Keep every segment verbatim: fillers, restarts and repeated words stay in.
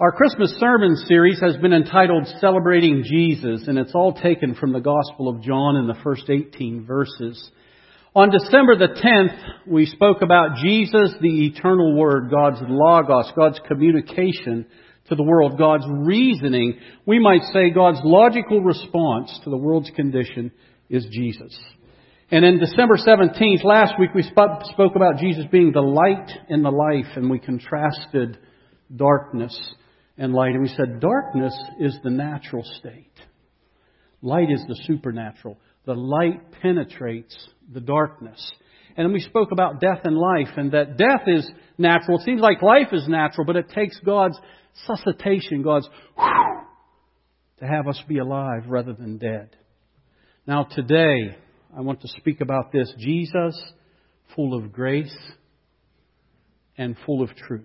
Our Christmas sermon series has been entitled Celebrating Jesus, and it's all taken from the Gospel of John in the first eighteen verses. On December the tenth, we spoke about Jesus, the eternal Word, God's Logos, God's communication to the world, God's reasoning. We might say God's logical response to the world's condition is Jesus. And in December seventeenth, last week, we spoke about Jesus being the light and the life, and we contrasted darkness and light. And we said darkness is the natural state. Light is the supernatural. The light penetrates the darkness. And then we spoke about death and life, and that death is natural. It seems like life is natural, but it takes God's suscitation, God's whew, to have us be alive rather than dead. Now today, I want to speak about this. Jesus, full of grace and full of truth.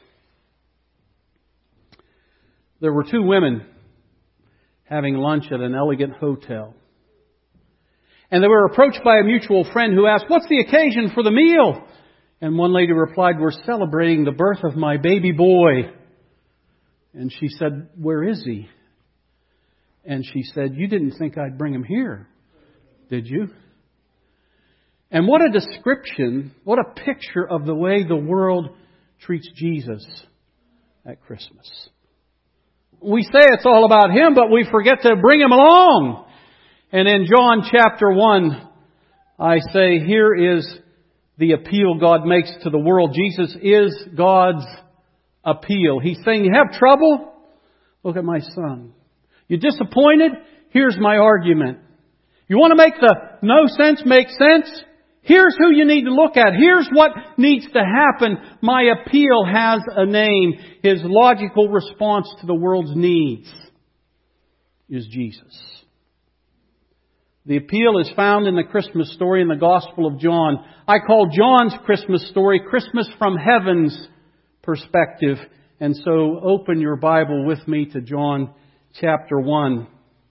There were two women having lunch at an elegant hotel. And they were approached by a mutual friend who asked, "What's the occasion for the meal?" And one lady replied, "We're celebrating the birth of my baby boy." And she said, "Where is he?" And she said, "You didn't think I'd bring him here, did you?" And what a description, what a picture of the way the world treats Jesus at Christmas. We say it's all about Him, but we forget to bring Him along. And in John chapter one, I say, here is the appeal God makes to the world. Jesus is God's appeal. He's saying, you have trouble? Look at my Son. You're disappointed? Here's my argument. You want to make the no sense make sense? Here's who you need to look at. Here's what needs to happen. My appeal has a name. His logical response to the world's needs is Jesus. The appeal is found in the Christmas story in the Gospel of John. I call John's Christmas story Christmas from Heaven's perspective. And so open your Bible with me to John chapter one.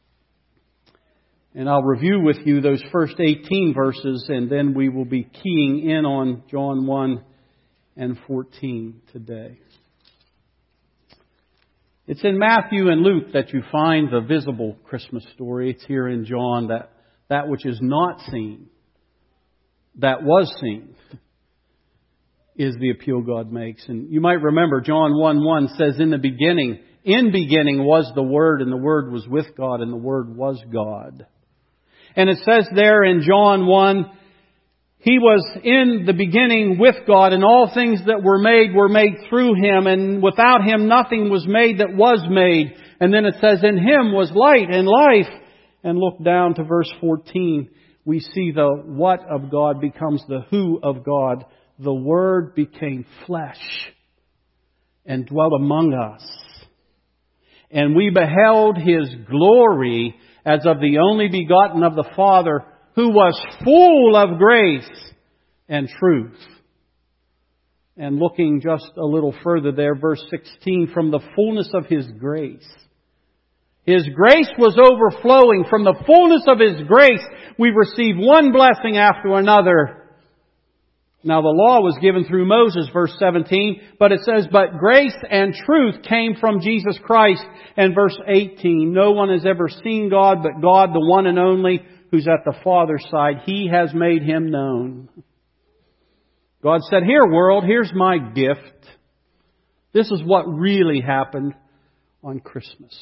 And I'll review with you those first eighteen verses, and then we will be keying in on John one and fourteen today. It's in Matthew and Luke that you find the visible Christmas story. It's here in John that that which is not seen, that was seen, is the appeal God makes. And you might remember John one one says, in the beginning, in beginning was the Word, and the Word was with God, and the Word was God. And it says there in John one, He was in the beginning with God, and all things that were made were made through Him, and without Him nothing was made that was made. And then it says, in Him was light and life. And look down to verse fourteen. We see the what of God becomes the who of God. The Word became flesh and dwelt among us. And we beheld His glory as of the only begotten of the Father, who was full of grace and truth. And looking just a little further there, verse sixteen, from the fullness of His grace. His grace was overflowing. From the fullness of His grace, we receive one blessing after another. Now the law was given through Moses, verse seventeen, but it says, but grace and truth came from Jesus Christ. And verse eighteen, no one has ever seen God but God, the one and only, who's at the Father's side. He has made Him known. God said, here world, here's my gift. This is what really happened on Christmas.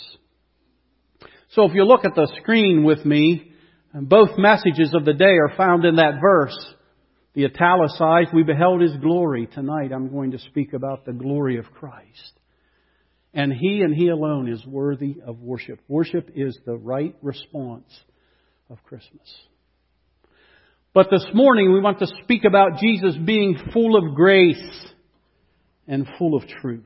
So if you look at the screen with me, both messages of the day are found in that verse. The italicized, we beheld His glory. Tonight I'm going to speak about the glory of Christ. And He and He alone is worthy of worship. Worship is the right response of Christmas. But this morning we want to speak about Jesus being full of grace and full of truth.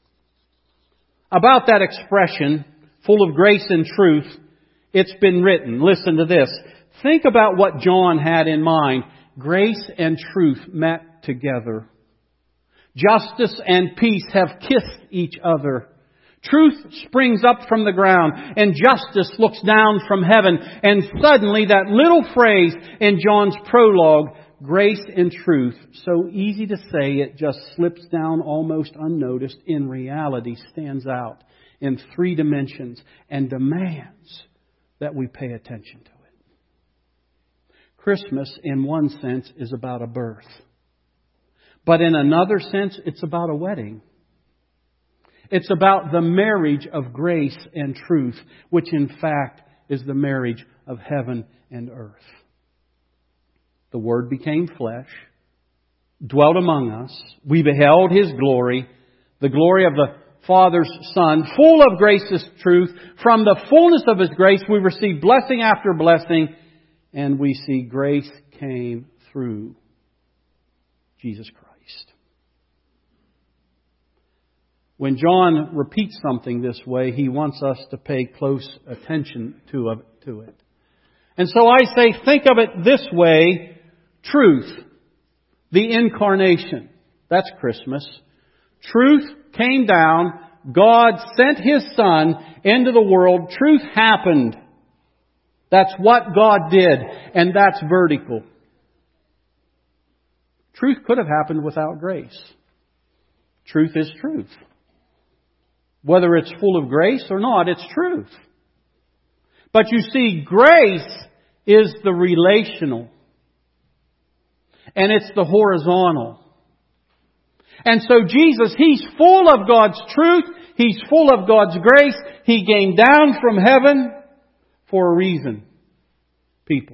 About that expression, full of grace and truth, it's been written. Listen to this. Think about what John had in mind. Grace and truth met together. Justice and peace have kissed each other. Truth springs up from the ground, and justice looks down from heaven. And suddenly that little phrase in John's prologue, grace and truth, so easy to say it just slips down almost unnoticed, in reality stands out in three dimensions and demands that we pay attention to it. Christmas, in one sense, is about a birth. But in another sense, it's about a wedding. It's about the marriage of grace and truth, which in fact is the marriage of heaven and earth. The Word became flesh, dwelt among us. We beheld His glory, the glory of the Father's Son, full of grace and truth. From the fullness of His grace we receive blessing after blessing, and we see grace came through Jesus Christ. When John repeats something this way, he wants us to pay close attention to, to it. And so I say, think of it this way. Truth, the incarnation. That's Christmas. Truth came down. God sent His Son into the world. Truth happened. That's what God did. And that's vertical. Truth could have happened without grace. Truth is truth. Whether it's full of grace or not, it's truth. But you see, grace is the relational. And it's the horizontal. And so Jesus, He's full of God's truth. He's full of God's grace. He came down from heaven for a reason. People.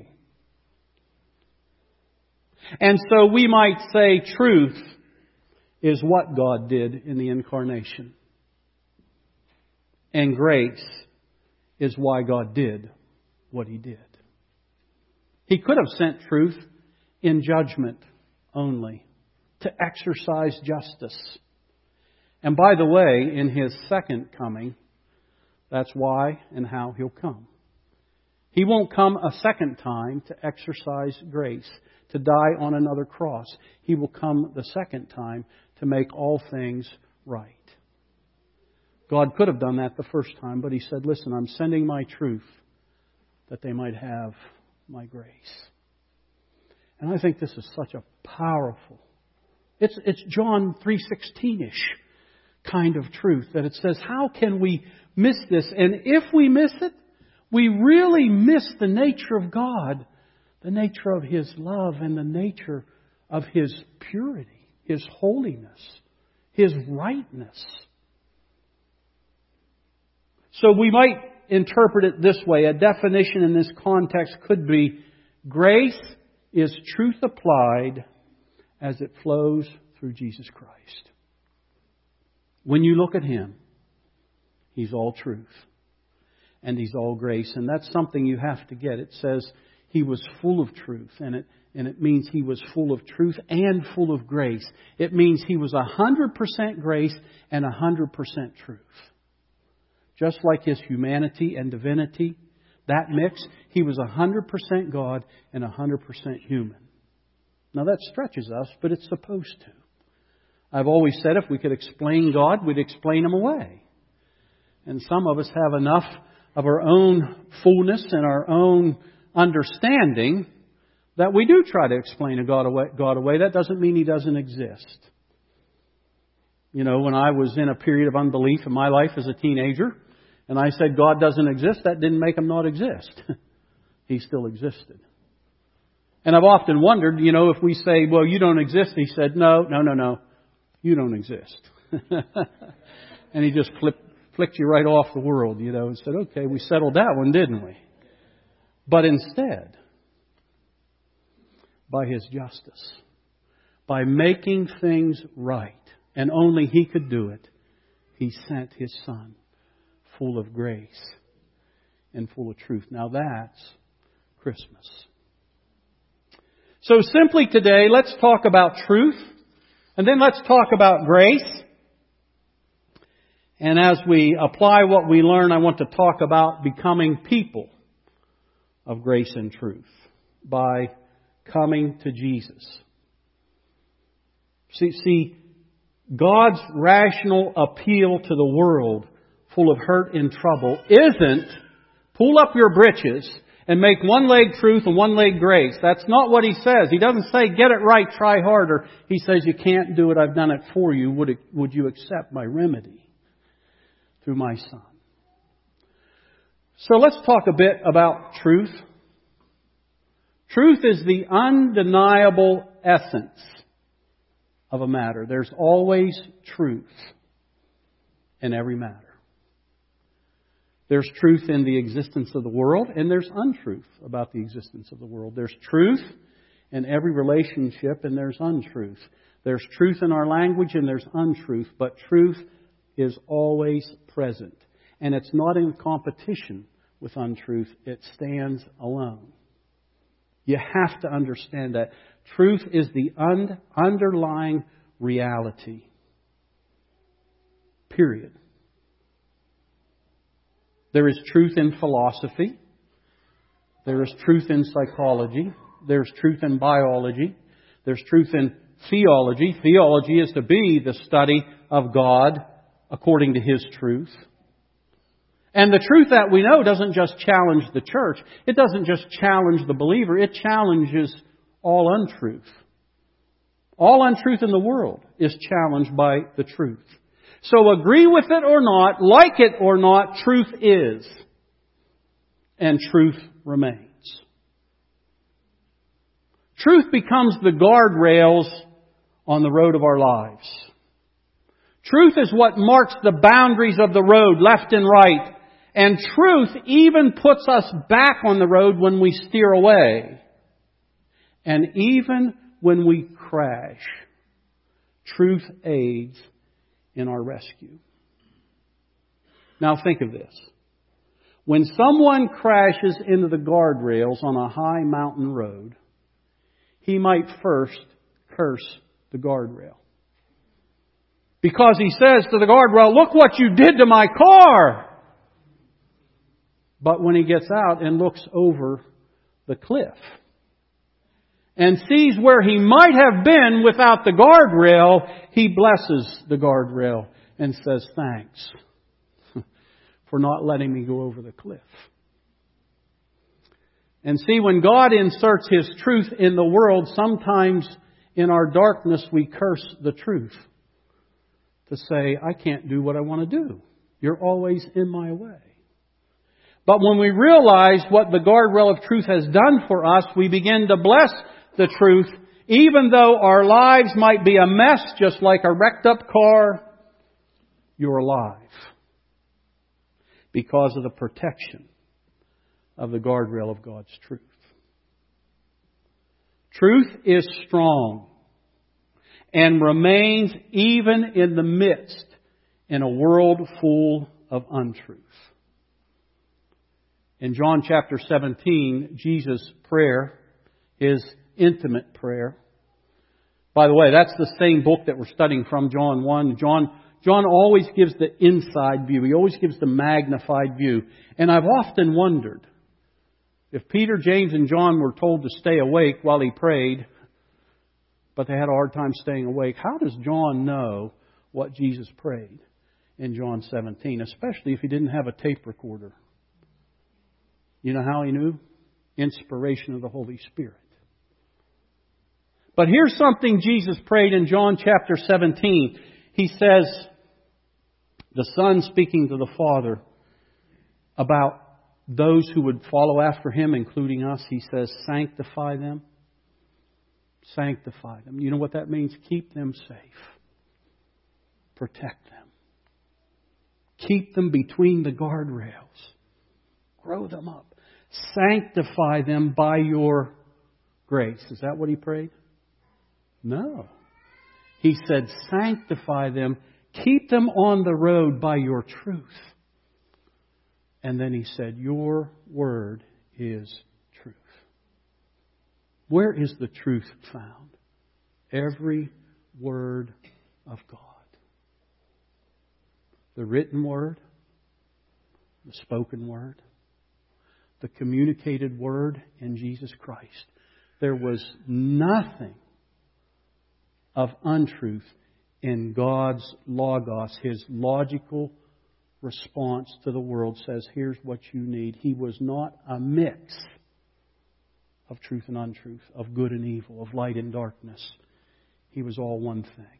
And so we might say truth is what God did in the incarnation. And grace is why God did what He did. He could have sent truth in judgment only, to exercise justice. And by the way, in His second coming, that's why and how He'll come. He won't come a second time to exercise grace, to die on another cross. He will come the second time to make all things right. God could have done that the first time, but He said, listen, I'm sending my truth that they might have my grace. And I think this is such a powerful, it's, it's John three sixteen-ish kind of truth that it says, how can we miss this? And if we miss it, we really miss the nature of God, the nature of His love and the nature of His purity, His holiness, His rightness. So we might interpret it this way. A definition in this context could be, grace is truth applied as it flows through Jesus Christ. When you look at Him, He's all truth. And He's all grace. And that's something you have to get. It says He was full of truth. And it, and it means He was full of truth and full of grace. It means He was one hundred percent grace and one hundred percent truth. Just like His humanity and divinity, that mix, He was one hundred percent God and one hundred percent human. Now that stretches us, but it's supposed to. I've always said if we could explain God, we'd explain Him away. And some of us have enough of our own fullness and our own understanding that we do try to explain a God away. God away. That doesn't mean He doesn't exist. You know, when I was in a period of unbelief in my life as a teenager, and I said God doesn't exist, that didn't make Him not exist. He still existed. And I've often wondered, you know, if we say, well, you don't exist. He said, no, no, no, no. You don't exist. And He just flipped, flicked you right off the world, you know, and said, okay, we settled that one, didn't we? But instead, by His justice, by making things right, and only He could do it, He sent His Son, full of grace and full of truth. Now that's Christmas. So simply today, let's talk about truth, and then let's talk about grace. And as we apply what we learn, I want to talk about becoming people of grace and truth by coming to Jesus. See, see, God's rational appeal to the world full of hurt and trouble isn't pull up your britches and make one leg truth and one leg grace. That's not what He says. He doesn't say, get it right, try harder. He says, you can't do it, I've done it for you. Would, it, would you accept my remedy through my Son? So let's talk a bit about truth. Truth is the undeniable essence of a matter. There's always truth in every matter. There's truth in the existence of the world, and there's untruth about the existence of the world. There's truth in every relationship, and there's untruth. There's truth in our language, and there's untruth. But truth is always present. And it's not in competition with untruth. It stands alone. You have to understand that. Truth is the un- underlying reality. Period. There is truth in philosophy. There is truth in psychology. There's truth in biology. There's truth in theology. Theology is to be the study of God according to His truth. And the truth that we know doesn't just challenge the church. It doesn't just challenge the believer. It challenges all untruth. All untruth in the world is challenged by the truth. So agree with it or not, like it or not, truth is. And truth remains. Truth becomes the guardrails on the road of our lives. Truth is what marks the boundaries of the road, left and right. And truth even puts us back on the road when we steer away. And even when we crash, truth aids in our rescue. Now think of this. When someone crashes into the guardrails on a high mountain road, he might first curse the guardrail. Because he says to the guardrail, look what you did to my car! But when he gets out and looks over the cliff and sees where he might have been without the guardrail, he blesses the guardrail and says, thanks for not letting me go over the cliff. And see, when God inserts His truth in the world, sometimes in our darkness we curse the truth. To say, I can't do what I want to do. You're always in my way. But when we realize what the guardrail of truth has done for us, we begin to bless the truth, even though our lives might be a mess, just like a wrecked up car. You're alive because of the protection of the guardrail of God's truth. Truth is strong and remains even in the midst in a world full of untruth. In John chapter seventeen, Jesus' prayer, His intimate prayer. By the way, that's the same book that we're studying from, John one. John, John always gives the inside view. He always gives the magnified view. And I've often wondered, if Peter, James, and John were told to stay awake while he prayed, but they had a hard time staying awake, how does John know what Jesus prayed in John seventeen, especially if he didn't have a tape recorder? You know how he knew? Inspiration of the Holy Spirit. But here's something Jesus prayed in John chapter seventeen. He says, the Son speaking to the Father about those who would follow after Him, including us, He says, sanctify them. Sanctify them. You know what that means? Keep them safe. Protect them. Keep them between the guardrails. Grow them up. Sanctify them by your grace. Is that what He prayed? No. He said, sanctify them. Keep them on the road by your truth. And then He said, your word is truth. Where is the truth found? Every word of God. The written word, the spoken word, the communicated word in Jesus Christ. There was nothing of untruth in God's logos. His logical response to the world says, here's what you need. He was not a mix of truth and untruth, of good and evil, of light and darkness. He was all one thing.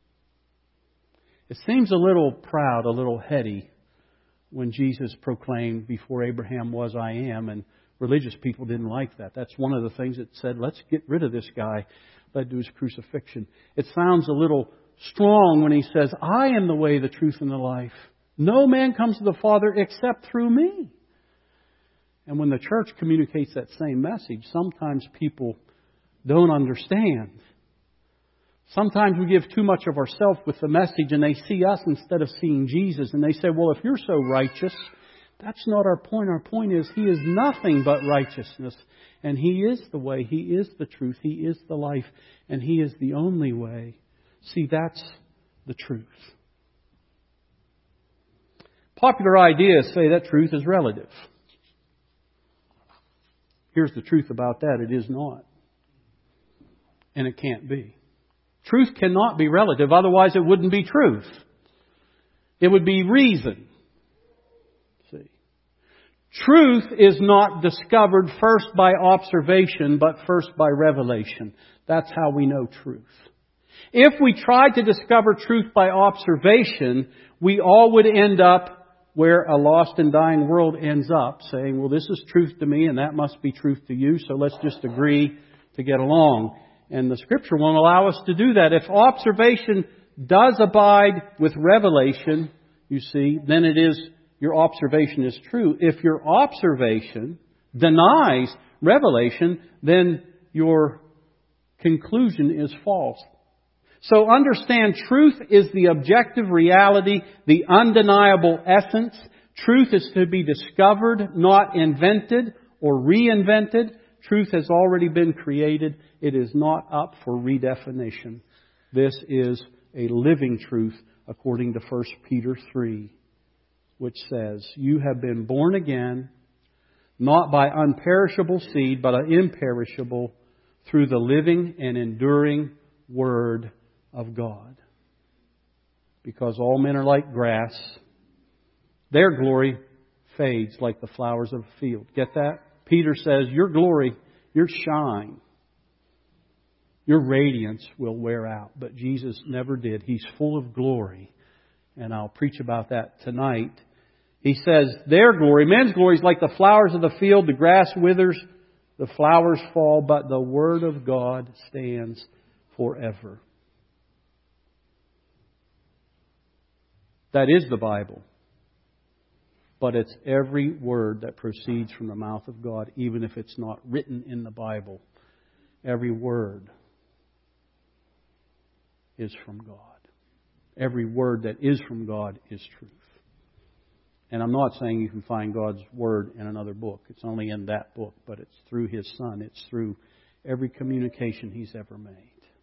It seems a little proud, a little heady when Jesus proclaimed, before Abraham was, I am, and religious people didn't like that. That's one of the things that said, let's get rid of this guy, led to his crucifixion. It sounds a little strong when he says, I am the way, the truth, and the life. No man comes to the Father except through me. And when the church communicates that same message, sometimes people don't understand. Sometimes we give too much of ourselves with the message and they see us instead of seeing Jesus. And they say, well, if you're so righteous, that's not our point. Our point is He is nothing but righteousness. And He is the way. He is the truth. He is the life. And He is the only way. See, that's the truth. Popular ideas say that truth is relative. Here's the truth about that. It is not. And it can't be. Truth cannot be relative. Otherwise it wouldn't be truth. It would be reason. See. Truth is not discovered first by observation, but first by revelation. That's how we know truth. If we tried to discover truth by observation, we all would end up where a lost and dying world ends up, saying, well, this is truth to me and that must be truth to you, so let's just agree to get along. And the Scripture won't allow us to do that. If observation does abide with revelation, you see, then it is, your observation is true. If your observation denies revelation, then your conclusion is false. So understand, truth is the objective reality, the undeniable essence. Truth is to be discovered, not invented or reinvented. Truth has already been created. It is not up for redefinition. This is a living truth according to First Peter three, which says, you have been born again, not by unperishable seed, but an imperishable, through the living and enduring Word of God. Because all men are like grass. Their glory fades like the flowers of a field. Get that? Peter says, your glory, your shine, your radiance will wear out. But Jesus never did. He's full of glory. And I'll preach about that tonight. He says, their glory, men's glory is like the flowers of the field. The grass withers, the flowers fall, but the Word of God stands forever. That is the Bible. But it's every word that proceeds from the mouth of God, even if it's not written in the Bible. Every word is from God. Every word that is from God is truth. And I'm not saying you can find God's Word in another book. It's only in that book, but it's through His Son. It's through every communication He's ever made.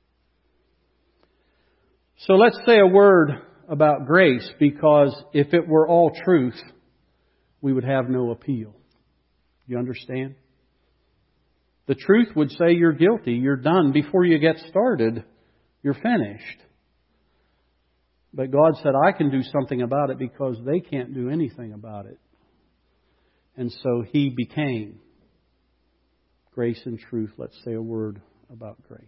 So let's say a word about grace, because if it were all truth, we would have no appeal. You understand? The truth would say you're guilty, you're done. Before you get started, you're finished. But God said, I can do something about it because they can't do anything about it. And so He became grace and truth. Let's say a word about grace.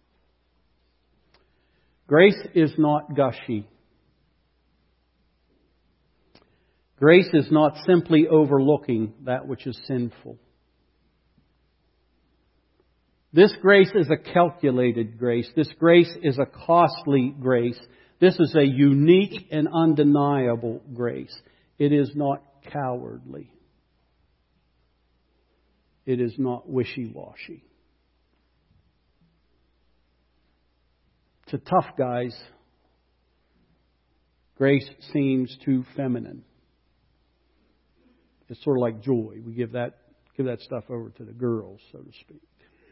Grace is not gushy. Grace is not simply overlooking that which is sinful. This grace is a calculated grace. This grace is a costly grace. This is a unique and undeniable grace. It is not cowardly. It is not wishy-washy. To tough guys, grace seems too feminine. It's sort of like joy. We give that give that stuff over to the girls, so to speak.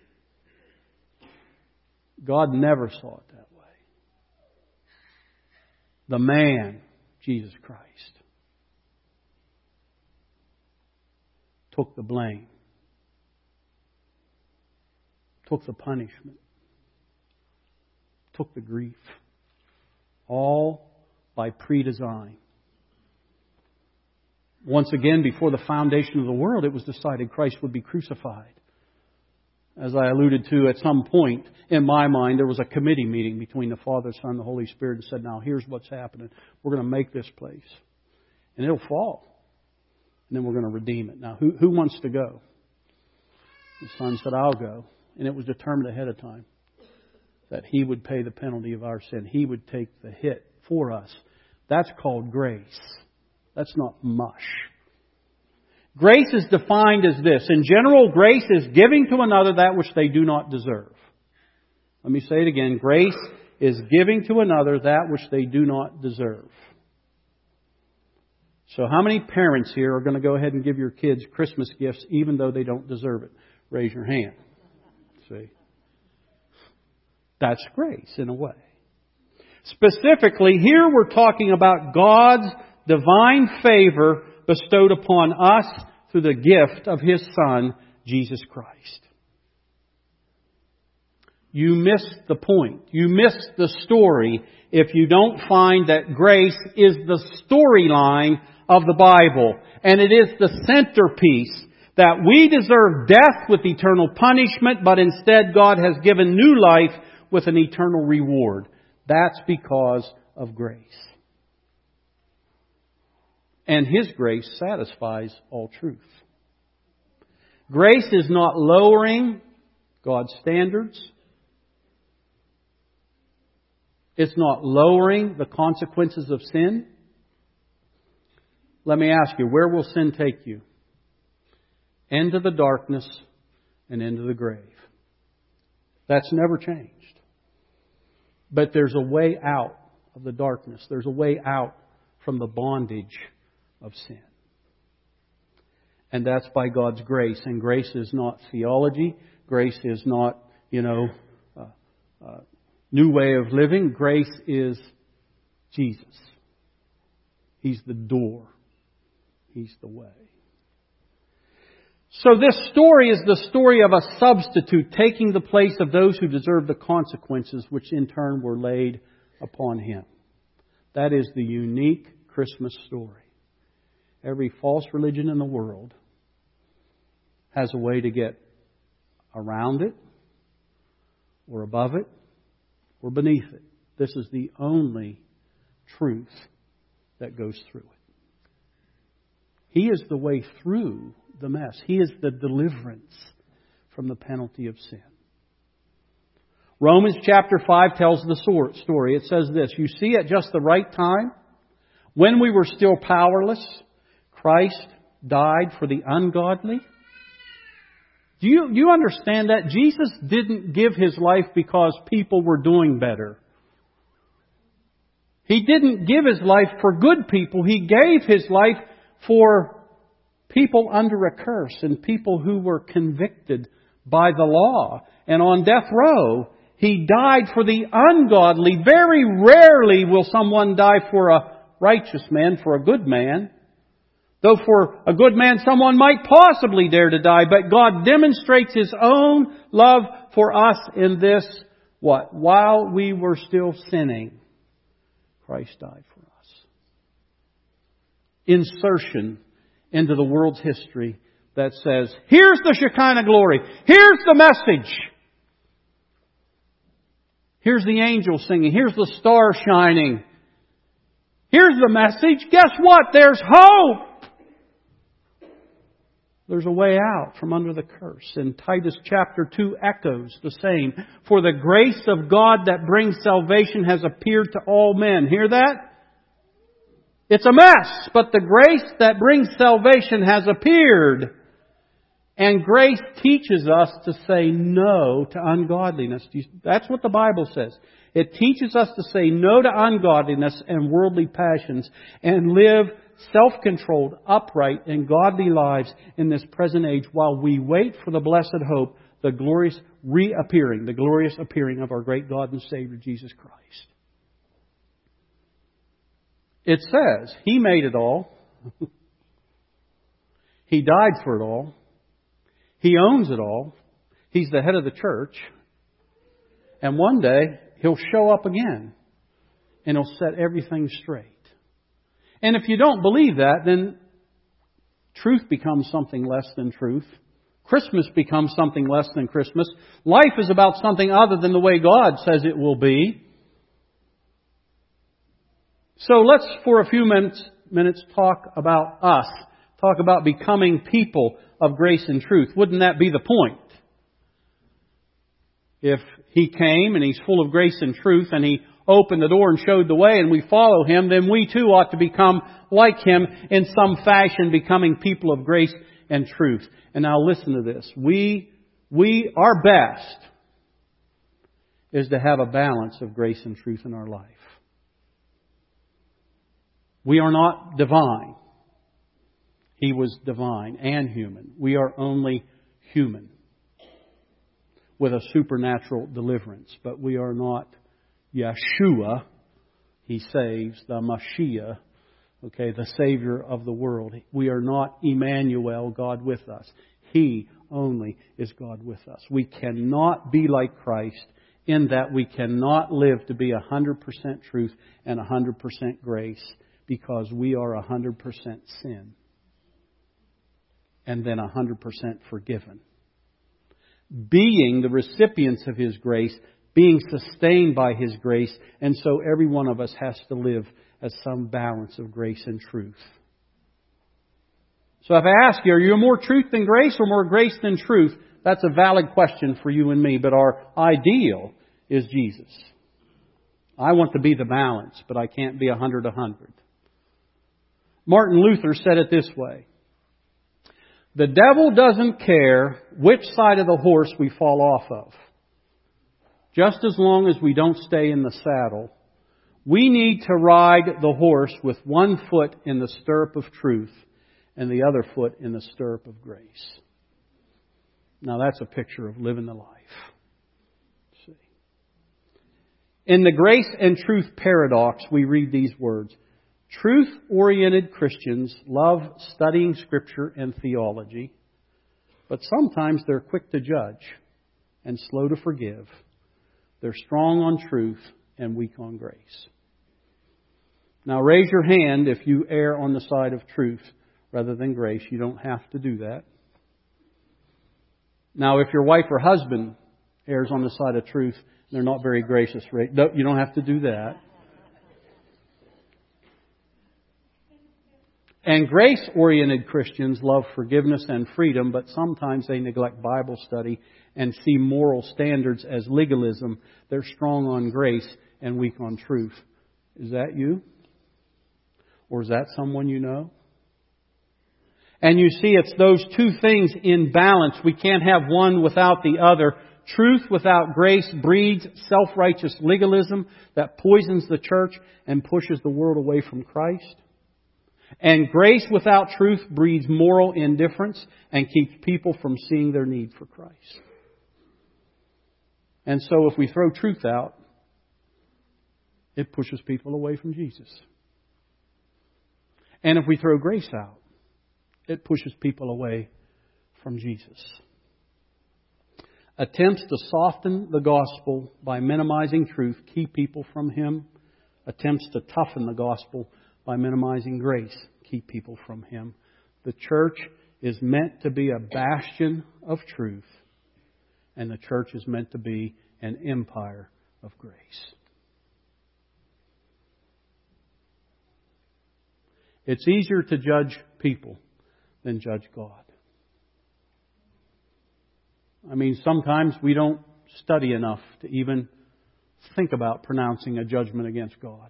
God never saw it that way. The man, Jesus Christ, took the blame, took the punishment, took the grief, all by pre-design. Once again, before the foundation of the world, it was decided Christ would be crucified. As I alluded to, at some point in my mind, there was a committee meeting between the Father, Son, and the Holy Spirit and said, now here's what's happening. We're going to make this place. And it'll fall. And then we're going to redeem it. Now, who, who wants to go? The Son said, I'll go. And it was determined ahead of time that He would pay the penalty of our sin. He would take the hit for us. That's called grace. That's not mush. Grace is defined as this. In general, grace is giving to another that which they do not deserve. Let me say it again. Grace is giving to another that which they do not deserve. So how many parents here are going to go ahead and give your kids Christmas gifts even though they don't deserve it? Raise your hand. See? That's grace in a way. Specifically, here we're talking about God's divine favor bestowed upon us through the gift of His Son, Jesus Christ. You miss the point. You miss the story if you don't find that grace is the storyline of the Bible. And it is the centerpiece that we deserve death with eternal punishment, but instead God has given new life with an eternal reward. That's because of grace. And His grace satisfies all truth. Grace is not lowering God's standards. It's not lowering the consequences of sin. Let me ask you, where will sin take you? Into the darkness and into the grave. That's never changed. But there's a way out of the darkness. There's a way out from the bondage of sin. And that's by God's grace. And grace is not theology. Grace is not, you know, uh, uh, new way of living. Grace is Jesus. He's the door. He's the way. So this story is the story of a substitute taking the place of those who deserve the consequences which in turn were laid upon Him. That is the unique Christmas story. Every false religion in the world has a way to get around it, or above it, or beneath it. This is the only truth that goes through it. He is the way through the mess. He is the deliverance from the penalty of sin. Romans chapter five tells the story. It says this, you see, at just the right time, when we were still powerless, Christ died for the ungodly. Do you, do you understand that? Jesus didn't give His life because people were doing better. He didn't give His life for good people. He gave His life for people under a curse and people who were convicted by the law and on death row. He died for the ungodly. Very rarely will someone die for a righteous man, for a good man. Though for a good man someone might possibly dare to die. But God demonstrates His own love for us in this, what? While we were still sinning, Christ died for us. Insertion into the world's history that says, here's the Shekinah glory. Here's the message. Here's the angel singing. Here's the star shining. Here's the message. Guess what? There's hope. There's a way out from under the curse. And Titus chapter two echoes the same. For the grace of God that brings salvation has appeared to all men. Hear that? It's a mess, but the grace that brings salvation has appeared. And grace teaches us to say no to ungodliness. That's what the Bible says. It teaches us to say no to ungodliness and worldly passions and live self-controlled, upright, and godly lives in this present age while we wait for the blessed hope, the glorious reappearing, the glorious appearing of our great God and Savior, Jesus Christ. It says He made it all. He died for it all. He owns it all. He's the head of the church. And one day He'll show up again and He'll set everything straight. And if you don't believe that, then truth becomes something less than truth. Christmas becomes something less than Christmas. Life is about something other than the way God says it will be. So let's, for a few minutes, minutes talk about us. Talk about becoming people of grace and truth. Wouldn't that be the point? If He came and He's full of grace and truth and He opened the door and showed the way and we follow Him, then we too ought to become like Him in some fashion, becoming people of grace and truth. And now listen to this. We, we, our best is to have a balance of grace and truth in our life. We are not divine. He was divine and human. We are only human with a supernatural deliverance. But we are not Yeshua. He saves, the Mashiach, okay, the Savior of the world. We are not Emmanuel, God with us. He only is God with us. We cannot be like Christ in that we cannot live to be one hundred percent truth and one hundred percent grace, because we are one hundred percent sin and then one hundred percent forgiven. Being the recipients of His grace, being sustained by His grace, and so every one of us has to live as some balance of grace and truth. So if I ask you, are you more truth than grace or more grace than truth? That's a valid question for you and me, but our ideal is Jesus. I want to be the balance, but I can't be a hundred a hundred. Martin Luther said it this way. The devil doesn't care which side of the horse we fall off of. Just as long as we don't stay in the saddle, we need to ride the horse with one foot in the stirrup of truth and the other foot in the stirrup of grace. Now that's a picture of living the life. See. In the grace and truth paradox, we read these words. Truth-oriented Christians love studying Scripture and theology, but sometimes they're quick to judge and slow to forgive. They're strong on truth and weak on grace. Now raise your hand if you err on the side of truth rather than grace. You don't have to do that. Now if your wife or husband errs on the side of truth, they're not very gracious. Right? No, you don't have to do that. And grace-oriented Christians love forgiveness and freedom, but sometimes they neglect Bible study and see moral standards as legalism. They're strong on grace and weak on truth. Is that you? Or is that someone you know? And you see, it's those two things in balance. We can't have one without the other. Truth without grace breeds self-righteous legalism that poisons the church and pushes the world away from Christ. And grace without truth breeds moral indifference and keeps people from seeing their need for Christ. And so if we throw truth out, it pushes people away from Jesus. And if we throw grace out, it pushes people away from Jesus. Attempts to soften the gospel by minimizing truth keep people from Him. Attempts to toughen the gospel by minimizing grace keep people from Him. The church is meant to be a bastion of truth, and the church is meant to be an empire of grace. It's easier to judge people than judge God. I mean, sometimes we don't study enough to even think about pronouncing a judgment against God.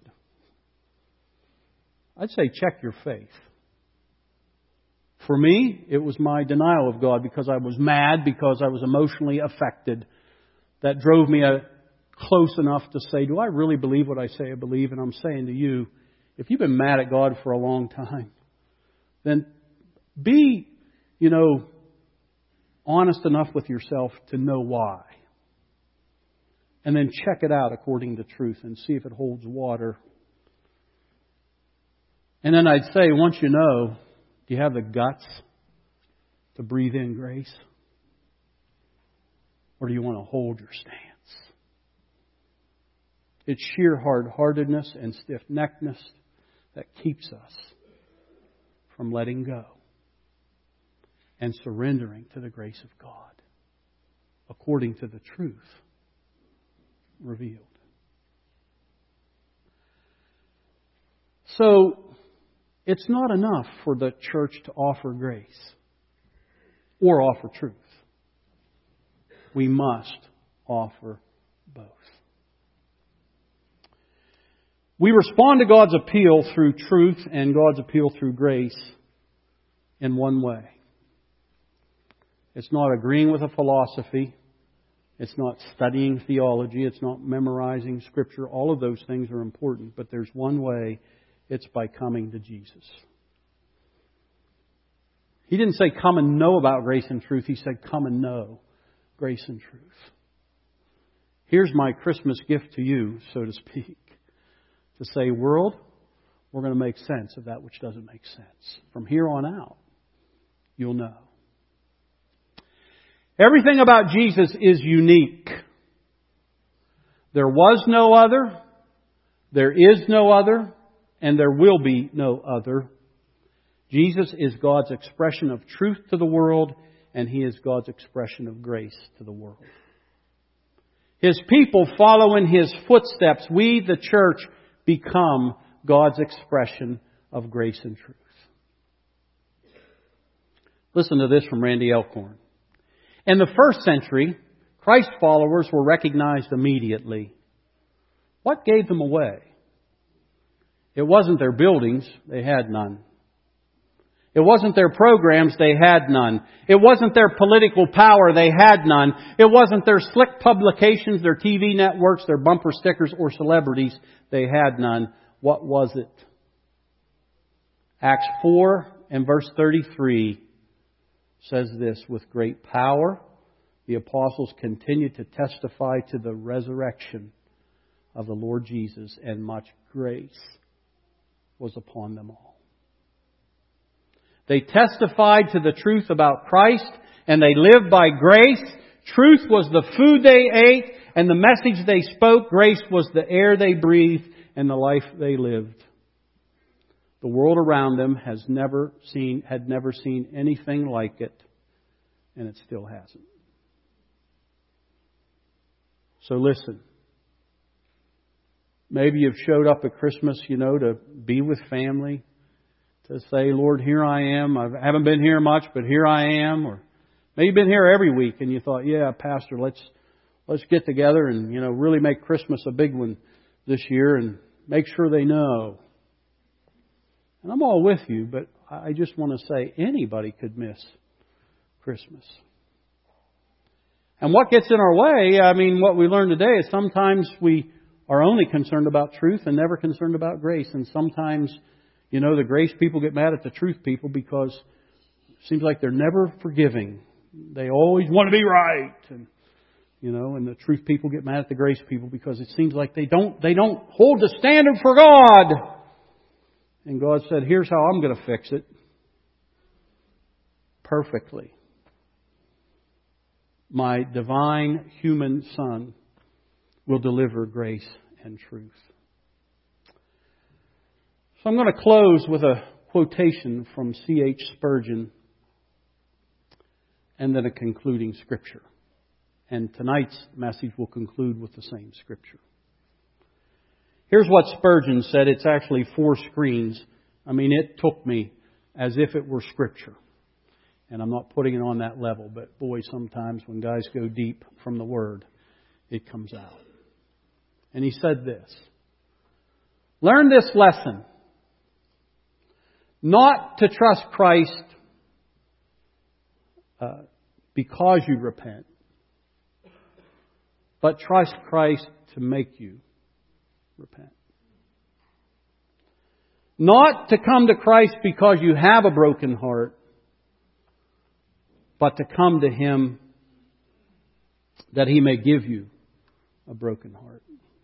I'd say check your faith. For me, it was my denial of God because I was mad, because I was emotionally affected, that drove me a, close enough to say, do I really believe what I say I believe? And I'm saying to you, if you've been mad at God for a long time, then be, you know, honest enough with yourself to know why. And then check it out according to truth and see if it holds water. And then I'd say, once you know, do you have the guts to breathe in grace? Or do you want to hold your stance? It's sheer hard-heartedness and stiff-neckedness that keeps us from letting go. and surrendering to the grace of God according to the truth revealed. So, it's not enough for the church to offer grace or offer truth. We must offer both. We respond to God's appeal through truth and God's appeal through grace in one way. It's not agreeing with a philosophy. It's not studying theology. It's not memorizing Scripture. All of those things are important. But there's one way. It's by coming to Jesus. He didn't say come and know about grace and truth. He said come and know grace and truth. Here's my Christmas gift to you, so to speak. To say, world, we're going to make sense of that which doesn't make sense. From here on out, you'll know. Everything about Jesus is unique. There was no other, there is no other, and there will be no other. Jesus is God's expression of truth to the world, and He is God's expression of grace to the world. His people follow in His footsteps. We, the church, become God's expression of grace and truth. Listen to this from Randy Elkhorn. In the first century, Christ's followers were recognized immediately. What gave them away? It wasn't their buildings, they had none. It wasn't their programs, they had none. It wasn't their political power, they had none. It wasn't their slick publications, their T V networks, their bumper stickers, or celebrities, they had none. What was it? Acts four and verse thirty-three says this, with great power, the apostles continued to testify to the resurrection of the Lord Jesus, and much grace was upon them all. They testified to the truth about Christ, and they lived by grace. Truth was the food they ate, and the message they spoke. Grace was the air they breathed, and the life they lived. The world around them has never seen, had never seen anything like it, and it still hasn't. So listen. Maybe you've showed up at Christmas, you know, to be with family, to say, Lord, here I am. I haven't been here much, but here I am. Or maybe you've been here every week and you thought, yeah, Pastor, let's let's get together and, you know, really make Christmas a big one this year and make sure they know. And I'm all with you, but I just want to say anybody could miss Christmas. And what gets in our way, I mean, what we learned today is sometimes we are only concerned about truth and never concerned about grace. And sometimes, you know, the grace people get mad at the truth people because it seems like they're never forgiving. They always want to be right. And, you know, and the truth people get mad at the grace people because it seems like they don't, they don't hold the standard for God. And God said, here's how I'm going to fix it. Perfectly. My divine human Son will deliver grace and truth. So I'm going to close with a quotation from C H Spurgeon and then a concluding scripture. And tonight's message will conclude with the same scripture. Here's what Spurgeon said. It's actually four screens. I mean, it took me as if it were scripture. And I'm not putting it on that level, but boy, sometimes when guys go deep from the Word, it comes out. And he said this, learn this lesson, not to trust Christ uh, because you repent, but trust Christ to make you repent. Not to come to Christ because you have a broken heart, but to come to Him that He may give you a broken heart.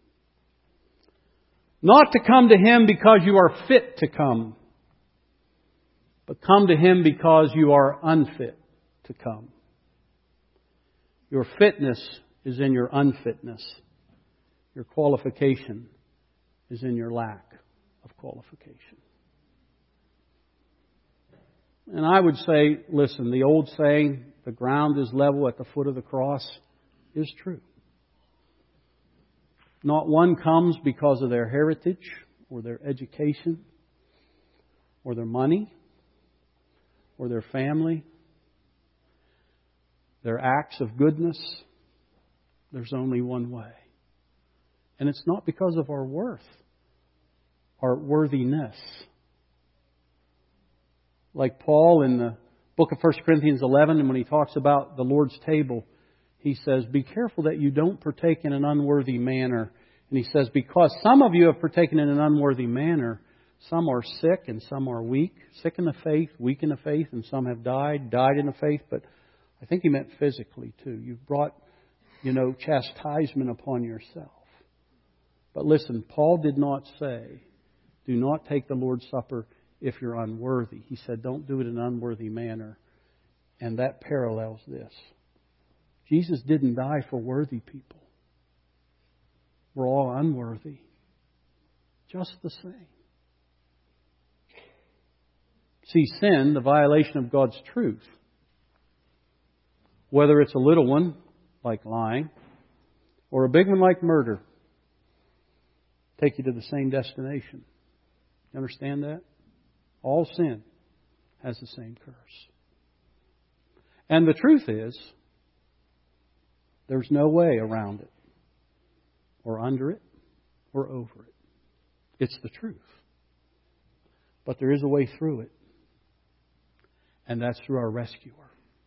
Not to come to Him because you are fit to come, but come to Him because you are unfit to come. Your fitness is in your unfitness. Your qualification is in your lack of qualification. And I would say, listen, the old saying, the ground is level at the foot of the cross, is true. Not one comes because of their heritage or their education or their money or their family, their acts of goodness. There's only one way. And it's not because of our worth, our worthiness. Like Paul in the book of First Corinthians eleven, and when he talks about the Lord's table, he says, be careful that you don't partake in an unworthy manner. And he says, because some of you have partaken in an unworthy manner, some are sick and some are weak. Sick in the faith, weak in the faith, and some have died, died in the faith. But I think he meant physically too. You've brought, you know, chastisement upon yourself. But listen, Paul did not say, do not take the Lord's Supper if you're unworthy. He said, don't do it in an unworthy manner. And that parallels this. Jesus didn't die for worthy people. We're all unworthy. Just the same. See, sin, the violation of God's truth, whether it's a little one, like lying, or a big one like murder, take you to the same destination. You understand that? All sin has the same curse. And the truth is, there's no way around it, or under it, or over it. It's the truth. But there is a way through it. And that's through our rescuer.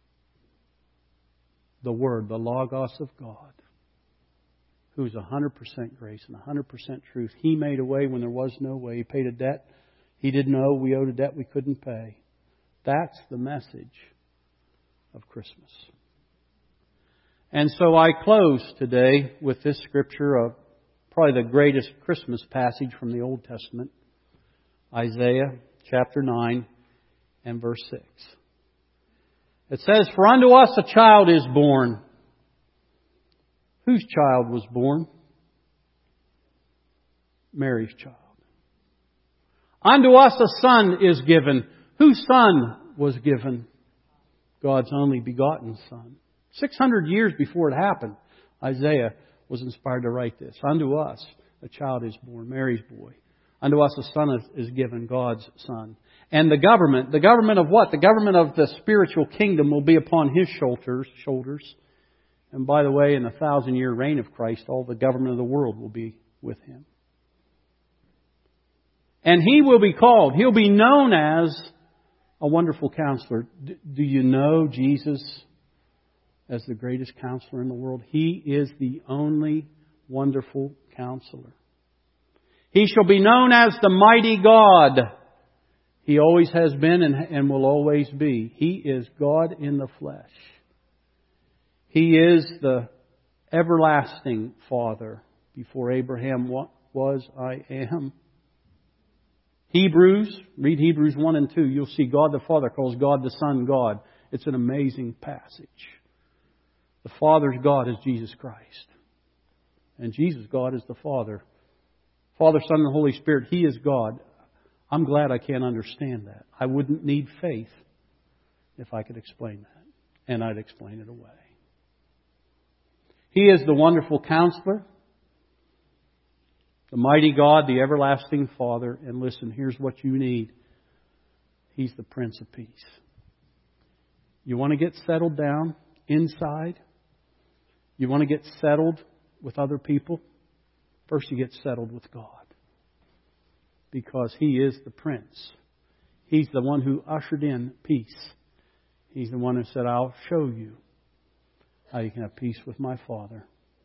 The Word, the Logos of God, who's one hundred percent grace and one hundred percent truth. He made a way when there was no way. He paid a debt He didn't know we owed a debt we couldn't pay. That's the message of Christmas. And so I close today with this scripture of probably the greatest Christmas passage from the Old Testament. Isaiah chapter nine and verse six. It says, "For unto us a child is born." Whose child was born? Mary's child. "Unto us a son is given." Whose son was given? God's only begotten Son. Six hundred years before it happened, Isaiah was inspired to write this. "Unto us a child is born," Mary's boy. "Unto us a son is, is given," God's Son. And the government, the government of what? The government of the spiritual kingdom will be upon His shoulders. shoulders. And by the way, in the thousand year reign of Christ, all the government of the world will be with Him. And He will be called, He'll be known as a wonderful counselor. Do you know Jesus as the greatest counselor in the world? He is the only wonderful counselor. "He shall be known as the mighty God." He always has been and, and will always be. He is God in the flesh. He is the everlasting Father. Before Abraham was, I am. Hebrews, read Hebrews one and two. You'll see God the Father calls God the Son God. It's an amazing passage. The Father's God is Jesus Christ. And Jesus' God is the Father. Father, Son, and Holy Spirit, He is God. I'm glad I can't understand that. I wouldn't need faith if I could explain that. And I'd explain it away. He is the wonderful counselor, the mighty God, the everlasting Father. And listen, here's what you need. He's the Prince of Peace. You want to get settled down inside? You want to get settled with other people? First you get settled with God. Because He is the Prince. He's the one who ushered in peace. He's the one who said, "I'll show you how you can have peace with my Father."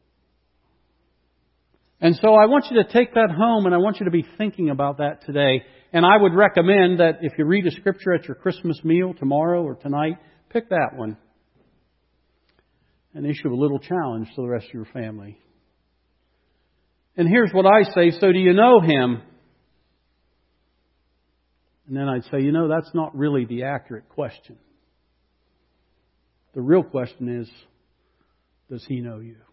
And so I want you to take that home, and I want you to be thinking about that today. And I would recommend that if you read a scripture at your Christmas meal tomorrow or tonight, pick that one and issue a little challenge to the rest of your family. And here's what I say: so do you know Him? And then I'd say, you know, that's not really the accurate question. The real question is, does He know you?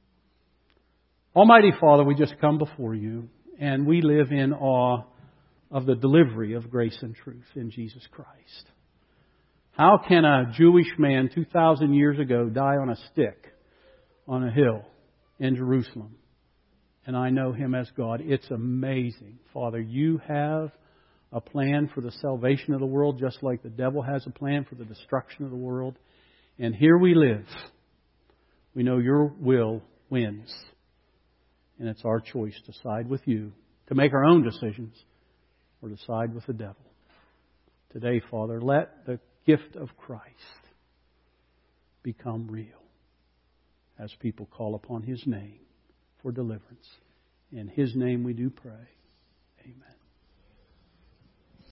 Almighty Father, we just come before You, and we live in awe of the delivery of grace and truth in Jesus Christ. How can a Jewish man two thousand years ago die on a stick on a hill in Jerusalem? And I know Him as God. It's amazing. Father, You have a plan for the salvation of the world, just like the devil has a plan for the destruction of the world. And here we live. We know Your will wins. And it's our choice to side with You, to make our own decisions, or to side with the devil. Today, Father, let the gift of Christ become real as people call upon His name for deliverance. In His name we do pray. Amen.